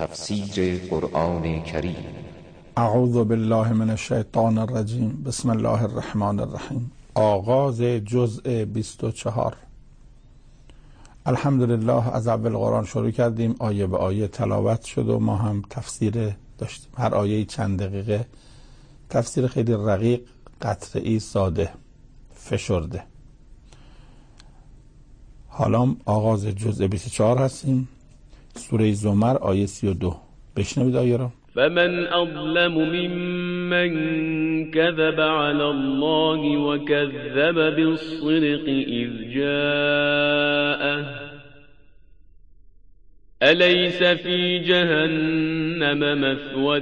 تفسیر قرآن کریم. اعوذ بالله من الشیطان الرجیم. بسم الله الرحمن الرحیم. آغاز جزء 24. الحمدلله. از اول قرآن شروع کردیم، آیه به آیه تلاوت شد و ما هم تفسیر داشتیم. هر آیه چند دقیقه، تفسیر خیلی رقیق، قطعی، ساده، فشرده. حالا آغاز جزء 24 هستیم. سوره زمر آیه 32. بشنوید آیه را. فمن أظلم ممن كذب على الله وكذب بالصدق إذ جاءه أليس في جهنم مثوى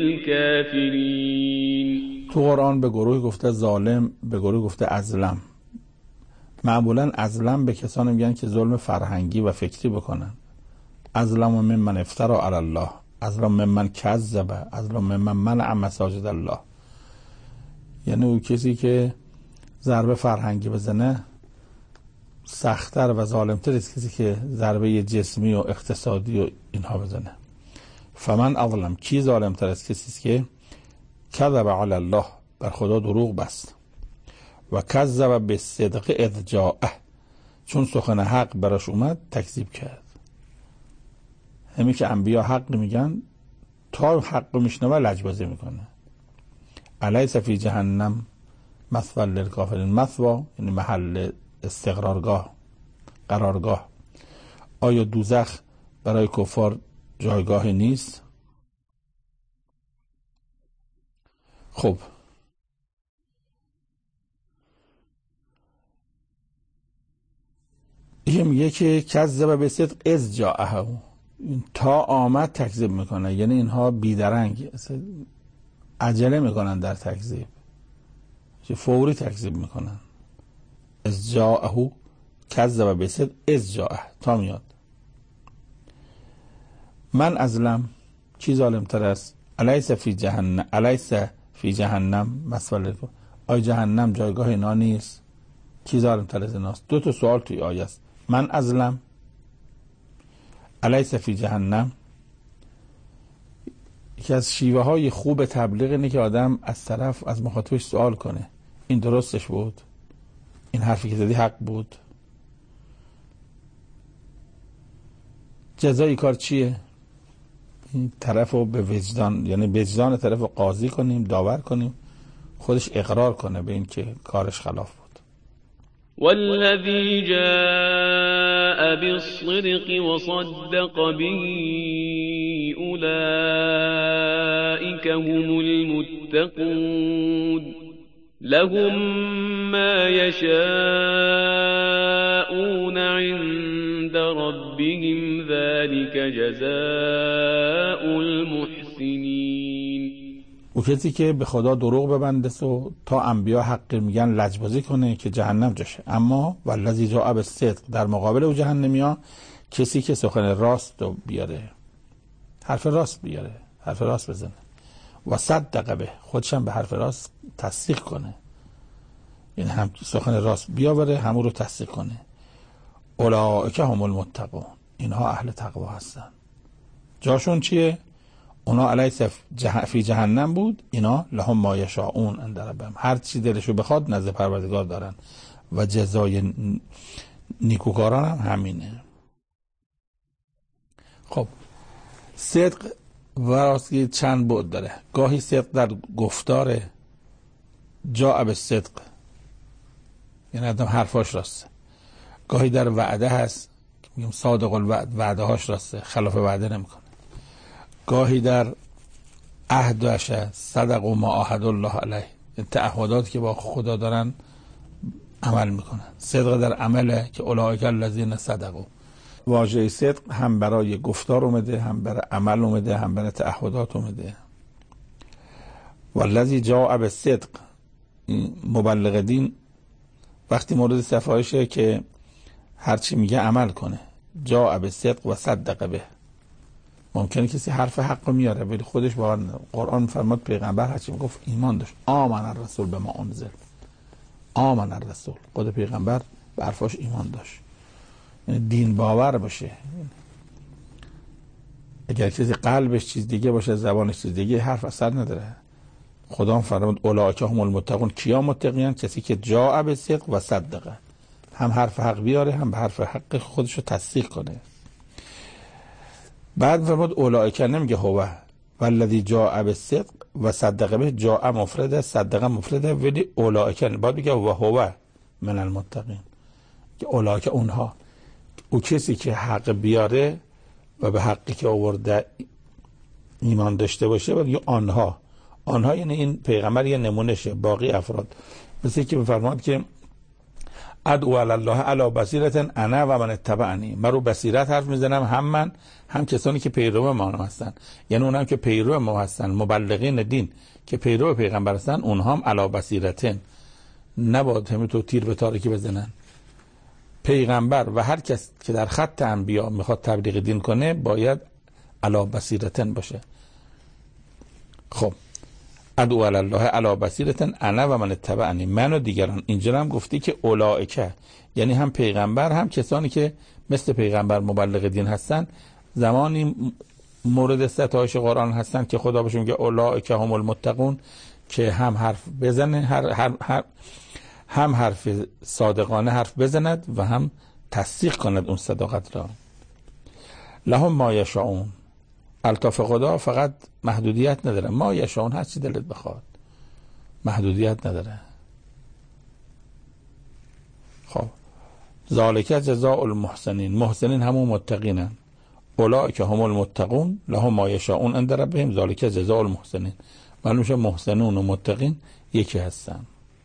للكافرين. تو قرآن به گروه گفته ظالم، به گروه گفته ازلم. معمولا ازلم به کسانی میگن که ظلم فرهنگی و فکری بکنن. ازلم ممن افترى علی الله، ازلم ممن کذب، ازلم ممن منع مساجد الله. یعنی اون کسی که ضربه فرهنگی بزنه سخت‌تر و ظالم‌تر است کسی که ضربه جسمی و اقتصادی و اینها بزنه. فمن اظلم، کی ظالم‌تر است؟ کسی است که کذب علی الله، بر خدا دروغ بست، و کذب بالصدق اذ جاءه، چون سخن حق براش اومد تکذیب کرد. همین که انبیا حق میگن، تا حق میشنوه لجبازی میکنه. الیس فی جهنم مثوى للکافرین. مثوى یعنی محل استقرارگاه، قرارگاه. آیا دوزخ برای کفار جایگاهی نیست؟ خب این میگه که کذب بالصدق اذ جاءه، تا آمد تکذیب میکنه. یعنی اینها بیدرنگ عجله میکنن در تکذیب، فوری تکذیب میکنن. اذ جاءه کذب بالصدق اذ جاءه، تا میاد. من ازلم، کی ظالمتر است؟ الیس فی جهنم، الیس فی جهنم مثوى للکافرین. آیا جهنم جایگاه اینا نیست؟ کی ظالمتر از ایناست؟ دو تا سوال توی آیه است. من ازلم، الیس فی جهنم. یکی از شیوه های خوب تبلیغ اینه که آدم از مخاطبش سوال کنه این درستش بود؟ این حرفی که زدی حق بود؟ جزای کار چیه؟ این طرف رو به وجدان، یعنی وجدان طرف رو قاضی کنیم، داور کنیم، خودش اقرار کنه به این که کارش خلاف بود. والذي جاء بالصدق وصدق به أولئك هم المتقون لهم ما يشاءون عند ربهم ذلك جزاء المحسنين. او کسی که به خدا دروغ ببنده و تا انبیا حق میگن لجبازی کنه که جهنم جاشه. اما والذی جاء بالصدق، در مقابل او جهنمیا کسی که سخن راست رو بیاره، حرف راست بیاره، حرف راست بزنه، و صدق به، خودشم به حرف راست تصدیق کنه. یعنی هم سخن راست بیاوره، همون رو تصدیق کنه. اولئک هم المتقون، اینها اهل تقوا هستن. جاشون چیه؟ اونا الیس فی جهنم بود، اینا لهم ما یشاءون عند ربهم، هر چی دلشو بخواد نزد پروردگار دارن و جزای نیکوکاران هم همینه. خب صدق و راستی چند بعد داره. گاهی صدق در گفتار، جاء بالصدق یعنی آدم حرفاش راسته. گاهی در وعده هست که میگیم صادق الوعد، وعده هاش راسته، خلاف وعده نمیکنه. گاهی در عهدش صدق و ما عهد الله علیه، تعهداتی که با خدا دارن عمل میکنن. صدق در عمله که اولئک الذین صدقوا. واژه صدق هم برای گفتار اومده، هم برای عمل اومده، هم برای تعهدات اومده. والذی جاء بالصدق، مبلغ دین وقتی مورد صفایشه که هرچی میگه عمل کنه. جاء بالصدق و صدق به. ممکنه کسی حرف حق رو میاره ولی خودش باور نداره. قرآن فرماد پیغمبر هرچی میگفت ایمان داشت. آمن الرسول بما انزل، آمن الرسول، خود پیغمبر به حرفاش ایمان داشت. یعنی دین باور باشه. اگر کسی قلبش چیز دیگه باشه، زبانش چیز دیگه، حرف اثر نداره. خدا فرمود اولئک هم المتقون. کیا متقین؟ کسی که جاء بالصدق و صدق، هم حرف حق بیاره، هم به حرف حق خودش رو تصدیق کنه. بعد فرمود اولئک، نمیگه هو، والذی جاء بالصدق و صدق به. جاء مفرده، صدق مفرده، ولی اولئک بعد میگه و هو من المتقین، که اولئک اونها، او کسی که حق بیاره و به حقی که آورده ایمان داشته باشه، و دیگه آنها یعنی این پیغمبر یه نمونشه، باقی افراد مثل که بفرماد که ادعو علی الله علی بصیرة انا و من اتبعنی، من رو بصیرت حرف میزنم، هم من هم کسانی که پیرو ما هستن، یعنی اونم که پیرو ما هستن، مبلغین دین که پیرو پیغمبر هستن، اونها هم علی بصیرة، نباید همینطور تیر به تارکی بزنن. پیغمبر و هر کس که در خط انبیا میخواد تبلیغ دین کنه باید علی بصیرة باشه. خب ادعو علی الله علی بصیرة انا و من اتبعنی، من و دیگران. اینجا هم گفتی که اولئک یعنی هم پیغمبر هم کسانی که مثل پیغمبر مبلغ دین هستن. زمانی مورد ستایش قرآن هستن که خدا بهشون میگه اولئک هم المتقون، که هم حرف بزنه، هم حرف صادقانه حرف بزند و هم تصدیق کند اون صداقت را. لهم ما یشاءون. الطاف خدا فقط محدودیت نداره، ما یشاءون هر چی دلت بخواد، محدودیت نداره. خب ذالک جزاء المحسنین، محسنین همون متقینن. اولئک هم المتقون لهم ما یشاءون عند ربهم ذالک جزاء المحسنین. معلوم میشه محسنون و متقین یکی هستن.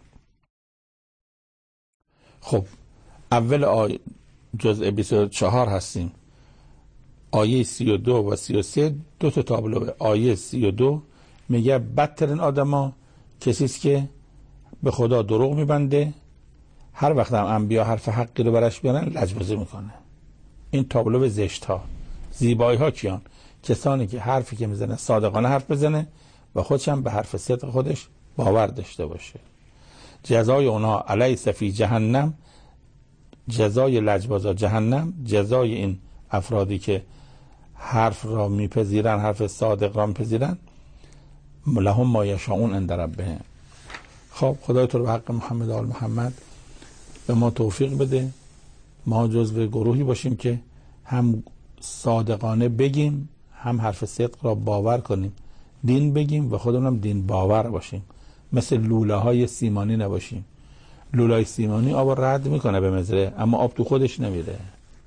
خب اول جزء 24 هستیم. آیه 32 و 33 دو تا تابلوه. آیه 32 میگه بدترین آدما کسیست که به خدا دروغ میبنده، هر وقت هم انبیا حرف حقی رو برش بیارن لجبازی میکنه. این تابلو زشت ها. زیبایی ها کیان؟ کسانی که حرفی که میزنه صادقانه حرف بزنه و خودش هم به حرف صدق خودش باور داشته باشه. جزای اونها الیس فی جهنم، جزای لجبازا جهنم، جزای این افرادی که حرف را میپذیرن، حرف صادق را میپذیرن، لهم ما یشاءون عند ربهم. خب خدای تو رو به حق محمد آل محمد به ما توفیق بده، ما جزو گروهی باشیم که هم صادقانه بگیم، هم حرف صدق را باور کنیم، دین بگیم و خودمون دین باور باشیم، مثل لوله های سیمانی نباشیم. لولای سیمانی آب رد میکنه به مزرعه، اما آب تو خودش نمیره.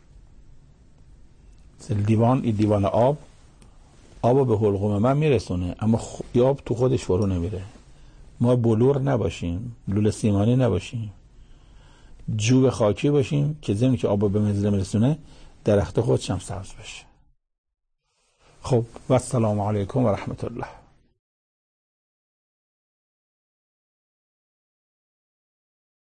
مثل دیوان آب به حلقوم من میرسونه، اما آب تو خودش فرو نمیره. ما بلور نباشیم، لوله سیمانی نباشیم، جوب خاکی باشیم که زمینی که آب به مزرعه میرسونه درخت خودش هم سبز بشه. خب و السلام علیکم و رحمت الله.